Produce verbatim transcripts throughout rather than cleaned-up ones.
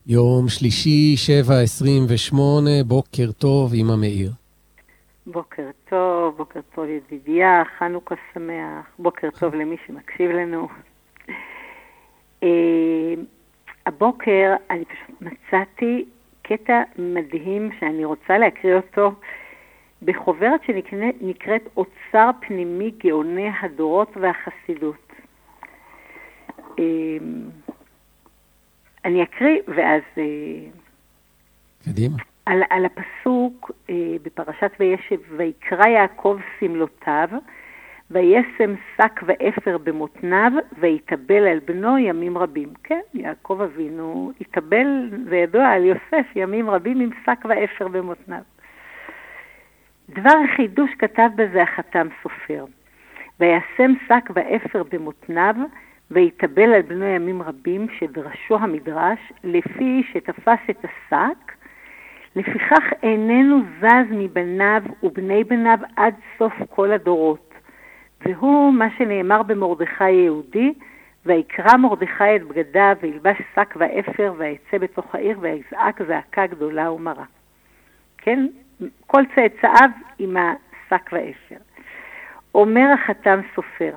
יום שלישי, שבע עשרים ושמונה, בוקר טוב, אמא מאיר. בוקר טוב, בוקר טוב ידידיה, חנוכה שמח, בוקר טוב למי שמקשיב לנו. הבוקר אני פשוט מצאתי קטע מדהים שאני רוצה להקריא אותו בחוברת שנקראת אוצר פנימי גאוני הדורות והחסידות. אני אקריא ואז קדימה. על, על הפסוק בפרשת וישב, ויקרא יעקב סמלותיו וישם שק ואפר במותניו ויתאבל על בנו ימים רבים. כן, יעקב אבינו התאבל, זה ידוע על יוסף, ימים רבים עם שק ואפר במותניו. דבר חידוש כתב בזה החתם סופר, וישם שק ואפר במותניו ויתאבל על בנו ימים רבים, שדרשו המדרש לפי שתפס את השק, לפיכך איננו זז מבניו ובני בניו עד סוף כל הדורות. והוא מה שנאמר במרדכי יהודי, ויקרא מרדכי את בגדיו וילבש שק ואפר ויצא בתוך העיר ויזעק זעקה גדולה ומרה. כן? כל צאצאיו עם השק ואפר. אומר החתם סופר,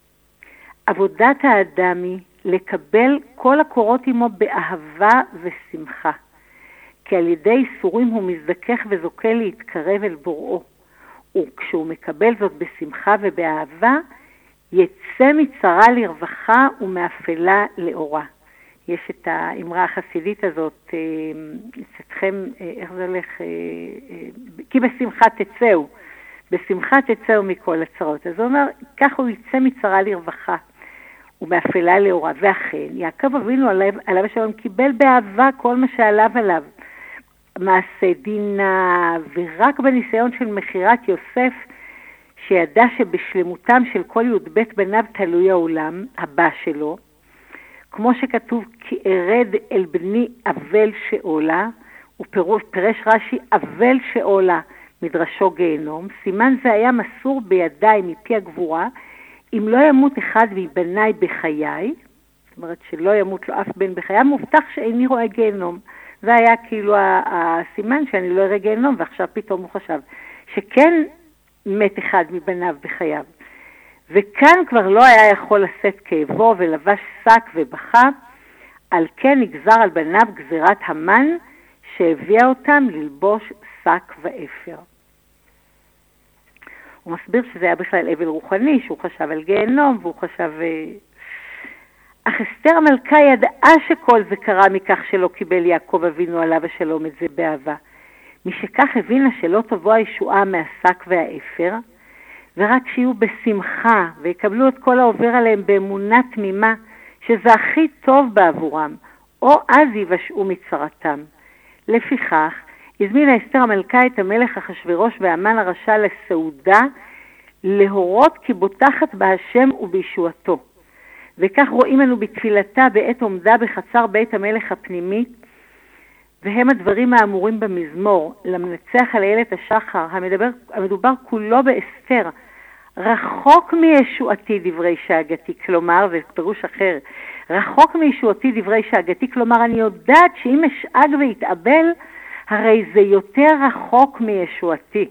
עבודת האדם היא לקבל כל הקורות עמו באהבה ושמחה, כי על ידי איסורים הוא מזדכך וזוכה להתקרב אל בוראו, וכשהוא מקבל זאת בשמחה ובאהבה, יצא מצרה לרווחה ומאפלה לאורה. יש את האמרה החסידית הזאת, אצלכם, איך זה הולך? כי בשמחה תצאו, בשמחה תצאו מכל הצרות. אז הוא אומר, כך הוא יצא מצרה לרווחה ומאפלה לאורה. ואכן, יעקב אבינו עליו, עליו השלום קיבל באהבה כל מה שעליו עליו. מעשה דינה, ורק בניסיון של מחירת יוסף, שידע שבשלמותם של כל י"ב בניו תלוי העולם הבא שלו, כמו שכתוב, כי ארד אל בני אבל שאולה, ופירוש פרש רש"י, אבל שאולה, מדרשו גיהנום, סימן זה היה מסור בידיי מפי הגבורה, אם לא ימות אחד מבניי בחיי, זאת אומרת שלא ימות לו אף בן בחיי, מובטח שאיני רואה גיהנום. זה היה כאילו הסימן שאני לא אראה גיהנום, ועכשיו פתאום הוא חשב שכן מת אחד מבניו בחייו. וכאן כבר לא היה יכול לשאת כאבו ולבש שק ובכה, על כן נגזר על בניו גזירת המן שהביאה אותם ללבוש שק ואפר. הוא מסביר שזה היה בכלל אבל רוחני, שהוא חשב על גיהנום, והוא חשב... אך אסתר המלכה ידעה שכל זה קרה מכך שלא קיבל יעקב אבינו עליו השלום את זה באהבה. משכך הבינה שלא תבוא הישועה מהשק והאפר, ורק שיהיו בשמחה ויקבלו את כל העובר עליהם באמונה תמימה, שזה הכי טוב בעבורם, או אז יבשעו מצרתם. לפיכך, הזמינה אסתר המלכה את המלך אחשוורוש והמן הרשע לסעודה, להורות כי בוטחת בהשם ובישועתו. וכך רואים לנו בתפילתה בעת עומדה בחצר בית המלך הפנימית, והם הדברים האמורים במזמור, למנצח על איילת השחר, המדבר, המדובר כולו באסתר, רחוק מישועתי דברי שאגתי, כלומר, זה פירוש אחר, רחוק מישועתי דברי שאגתי, כלומר, אני יודעת שאם אשאג ויתאבל, הרי זה יותר רחוק מישועתי.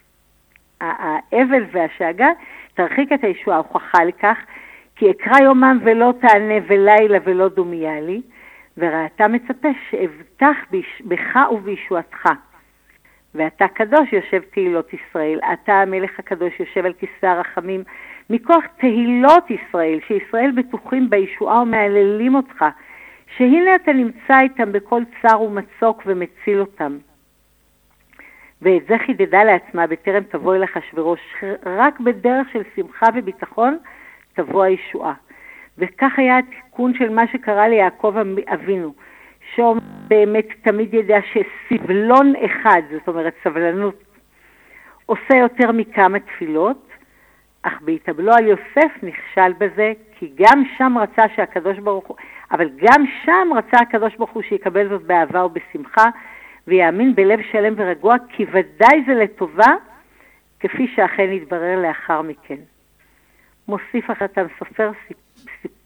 האבל והשאגה תרחיק את הישועה, הוכחה לכך, כי אקרא יומם ולא תענה ולילה ולא דומיה לי, וראתה מצפה שאבטח בך ובישועתך. ואתה קדוש יושב תהילות ישראל, אתה המלך הקדוש יושב על כיסא הרחמים, מכוח תהילות ישראל, שישראל בטוחים בישועה ומעללים אותך, שהנה אתה נמצא איתם בכל צר ומצוק ומציל אותם. ואת זה חידדה לעצמה בטרם תבוא אל אחשוורוש, רק בדרך של שמחה וביטחון תבוא הישועה. וכך היה התיקון של מה שקרה ליעקב אבינו, שהוא באמת תמיד ידע שסבלון אחד, זאת אומרת סבלנות, עושה יותר מכמה תפילות, אך בהתאבלו על יוסף נכשל בזה, כי גם שם רצה שהקדוש ברוך הוא, אבל גם שם רצה הקדוש ברוך הוא שיקבל זאת באהבה ובשמחה, ויאמין בלב שלם ורגוע, כי ודאי זה לטובה, כפי שאכן יתברר לאחר מכן. מוסיף החתם סופר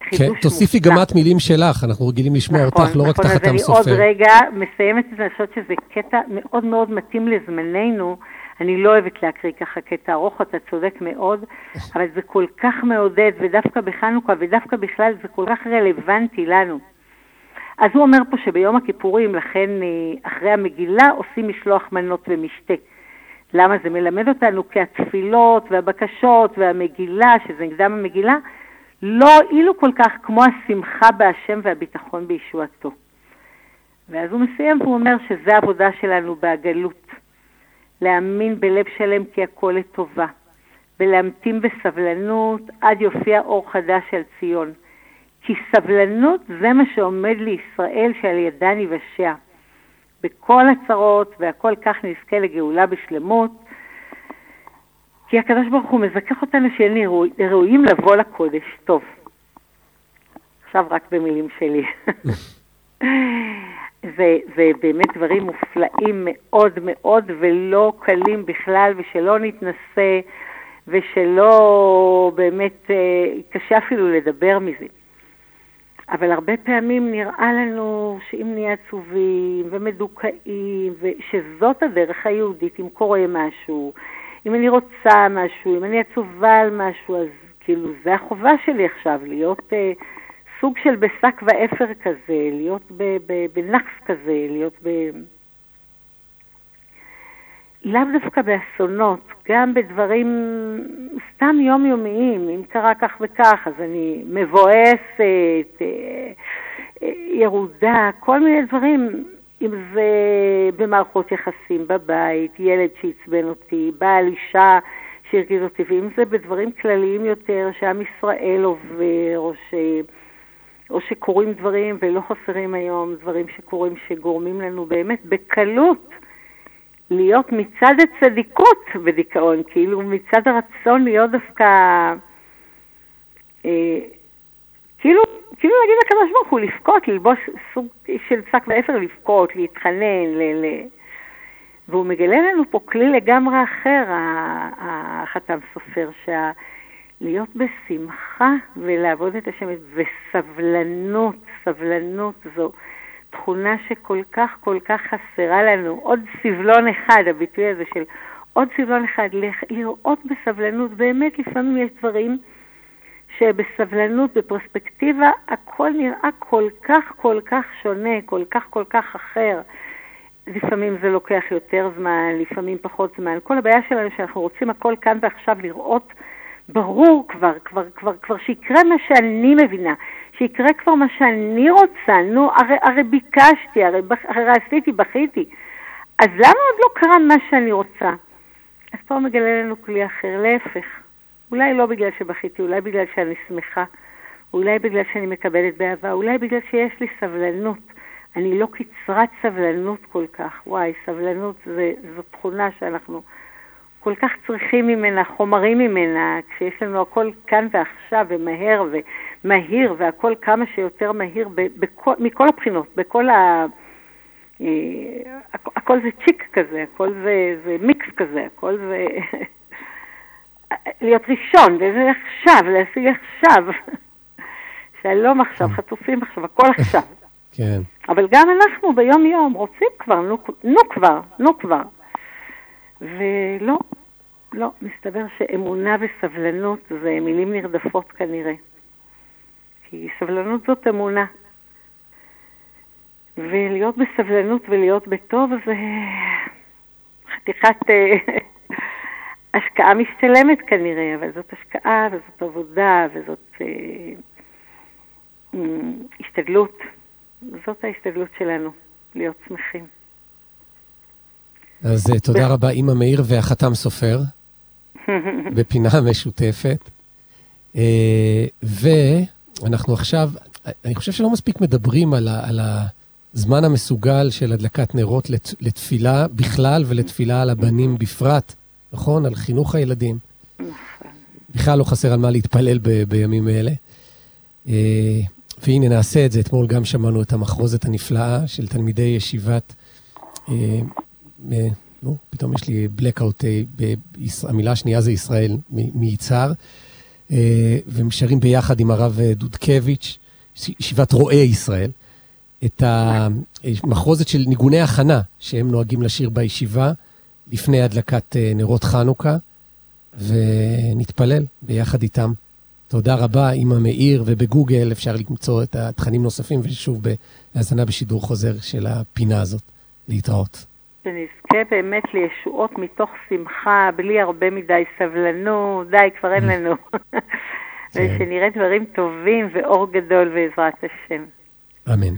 חידוש כן, תוסיפי גם את מילים שלך, אנחנו רגילים לשמוע נכון, אותך, לא נכון, רק תחת עם סופר. אז אני עוד רגע מסיימת את זה, אני חושבת שזה קטע מאוד מאוד מתאים לזמננו, אני לא אוהבת להקריא ככה קטע ארוך, אתה צודק מאוד, אבל זה כל כך מעודד, ודווקא בחנוכה, ודווקא בכלל זה כל כך רלוונטי לנו. אז הוא אומר פה שביום הכיפורים, לכן אחרי המגילה, עושים משלוח מנות ומשתה. למה? זה מלמד אותנו כי התפילות והבקשות והמגילה, שזה קדם המגילה, לא הועילו כל כך כמו השמחה בהשם והביטחון בישועתו. ואז הוא מסיים והוא אומר שזה העבודה שלנו בהגלות. להאמין בלב שלם כי הכל לטובה, ולהמתין בסבלנות עד יופיע אור חדש על ציון. כי סבלנות זה מה שעומד לישראל שעל ידה נבשע. בכל הצרות והכל כך נזכה לגאולה בשלמות, כי הקדוש ברוך הוא מזכח אותנו שנהיה ראויים לבוא לקודש. טוב, עכשיו רק במילים שלי. זה, זה באמת דברים מופלאים מאוד מאוד ולא קלים בכלל, ושלא נתנסה ושלא באמת קשה אפילו לדבר מזה. אבל הרבה פעמים נראה לנו שאם נהיה עצובים ומדוכאים, ושזאת הדרך היהודית, אם קורה משהו, אם אני רוצה משהו, אם אני עצובה על משהו, אז כאילו זה החובה שלי עכשיו, להיות אה, סוג של בשק ואפר כזה, להיות ב- ב- בנחס כזה, להיות ב... לאו דווקא באסונות, גם בדברים סתם יומיומיים, אם קרה כך וכך, אז אני מבואסת, ירודה, כל מיני דברים, אם זה במערכות יחסים בבית, ילד שעצבן אותי, בעל אישה שהרגיז אותי, ואם זה בדברים כלליים יותר שעם ישראל עובר, או, ש... או שקורים דברים ולא חסרים היום, דברים שקורים שגורמים לנו באמת בקלות, להיות מצד הצדיקות בדיכאון, כאילו מצד הרצון להיות דווקא, אה, כאילו, כאילו להגיד לקדוש ברוך הוא, לבכות, ללבוש סוג של שק ואפר, לבכות, להתחנן, ל, ל... והוא מגלה לנו פה כלי לגמרי אחר, החתם סופר, שה... להיות בשמחה ולעבוד את השם, וסבלנות, סבלנות זו תכונה שכל כך כל כך חסרה לנו. עוד סבלון אחד, הביטוי הזה של עוד סבלון אחד, לראות בסבלנות, באמת לפעמים יש דברים שבסבלנות, בפרספקטיבה, הכל נראה כל כך כל כך שונה, כל כך כל כך אחר. לפעמים זה לוקח יותר זמן, לפעמים פחות זמן. כל הבעיה שלנו שאנחנו רוצים הכל כאן ועכשיו לראות ברור כבר, כבר, כבר, כבר שיקרה מה שאני מבינה, שיקרה כבר מה שאני רוצה, נו, הרי, הרי ביקשתי, הרי, הרי עשיתי, בכיתי, אז למה עוד לא קרה מה שאני רוצה? אז פה מגלה לנו כלי אחר, להפך, אולי לא בגלל שבכיתי, אולי בגלל שאני שמחה, אולי בגלל שאני מקבלת באהבה, אולי בגלל שיש לי סבלנות, אני לא קצרת סבלנות כל כך, וואי, סבלנות זה, זו תכונה שאנחנו כל כך צריכים ממנה, חומרים ממנה, כשיש לנו הכל כאן ועכשיו ומהר ומהיר, והכל כמה שיותר מהיר בכל, מכל הבחינות, בכל ה... הכל זה צ'יק כזה, הכל זה, זה מיקס כזה, הכל זה... להיות ראשון, וזה עכשיו, להשיג עכשיו. שלום עכשיו, חטופים עכשיו, הכל עכשיו. כן. אבל גם אנחנו ביום יום רוצים כבר, נו, נו כבר, נו כבר. ולא, לא, מסתבר שאמונה וסבלנות זה מילים נרדפות כנראה. כי סבלנות זאת אמונה. ולהיות בסבלנות ולהיות בטוב זה חתיכת השקעה משתלמת כנראה, אבל זאת השקעה וזאת עבודה וזאת השתדלות. זאת ההשתדלות שלנו, להיות שמחים. אז תודה רבה, אמא מאיר והחתם סופר, בפינה משותפת. ואנחנו עכשיו, אני חושב שלא מספיק מדברים על, ה, על הזמן המסוגל של הדלקת נרות לת, לתפילה בכלל ולתפילה על הבנים בפרט, נכון? על חינוך הילדים. בכלל לא חסר על מה להתפלל ב, בימים אלה. והנה נעשה את זה, אתמול גם שמענו את המחרוזת הנפלאה של תלמידי ישיבת, אה, אה, נו, פתאום יש לי בלקאוט, אה, המילה השנייה זה ישראל, מ- מיצהר, ומשרים ביחד עם הרב דודקביץ', ישיבת רואי ישראל, את המחרוזת של ניגוני הכנה שהם נוהגים לשיר בישיבה לפני הדלקת נרות חנוכה, ונתפלל ביחד איתם. תודה רבה, אמא מאיר, ובגוגל אפשר למצוא את התכנים נוספים, ושוב בהאזנה בשידור חוזר של הפינה הזאת. להתראות. שנזכה באמת לישועות מתוך שמחה, בלי הרבה מדי סבלנות, די, כבר אין לנו. ושנראה דברים טובים ואור גדול בעזרת השם. אמן.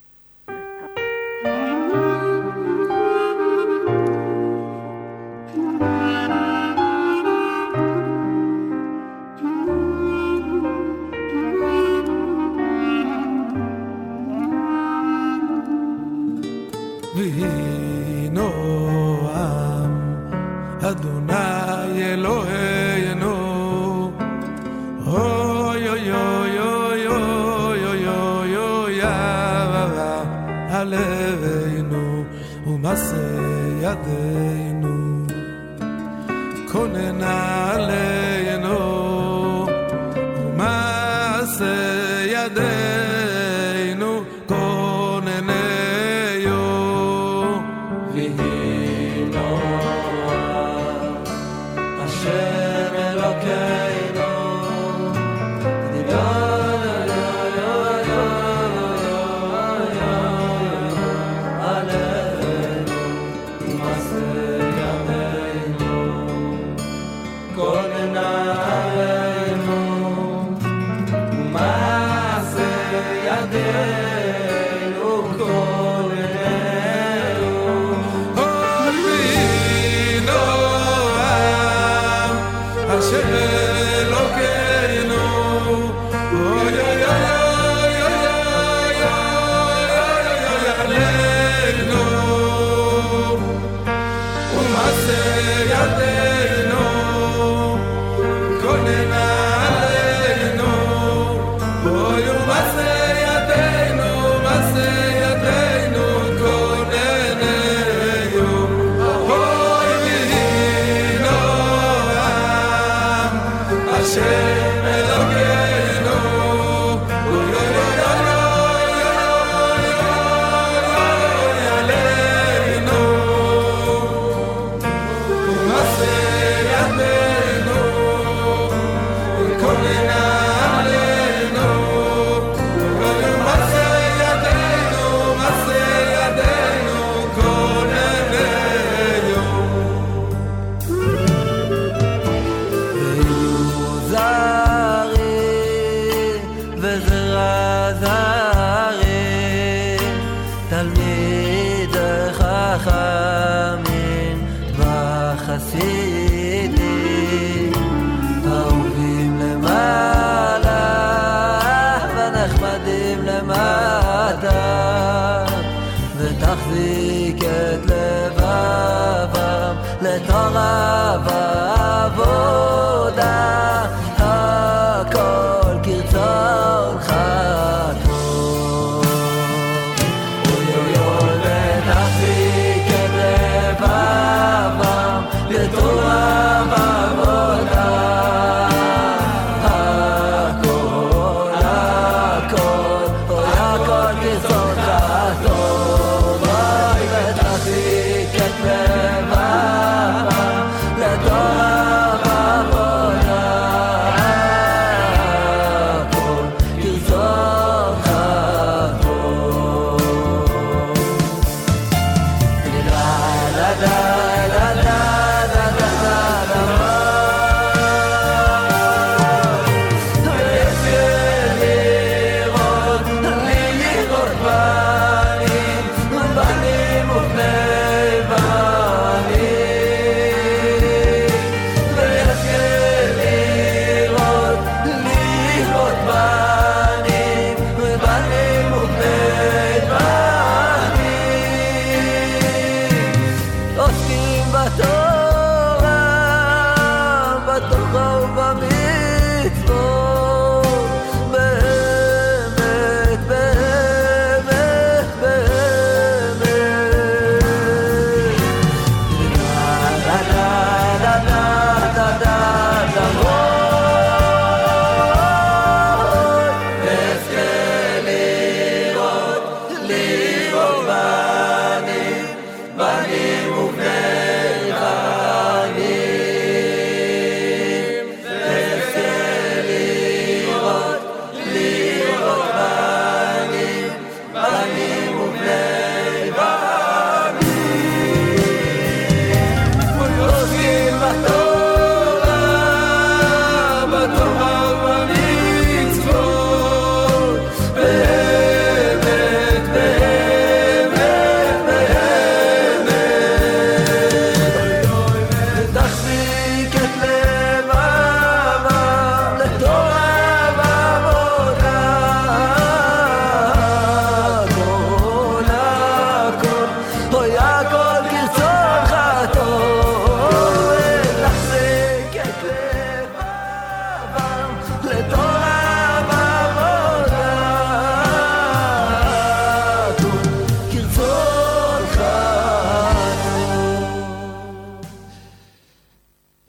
וינו עם אדוני אלוהינו אוי אוי אוי אוי אוי אוי אוי אוי אבא עלינו ומעשה ידינו כוננה עלינו ומעשה ידינו כוננה Let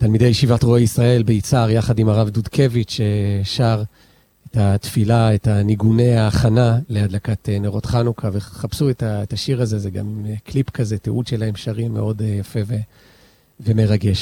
תלמידי ישיבת רועי ישראל ביצהר, יחד עם הרב דודקביץ', ששר את התפילה, את הניגוני ההכנה להדלקת נרות חנוכה, וחפשו את השיר הזה, זה גם קליפ כזה, תיעוד שלהם שרים מאוד יפה ומרגש.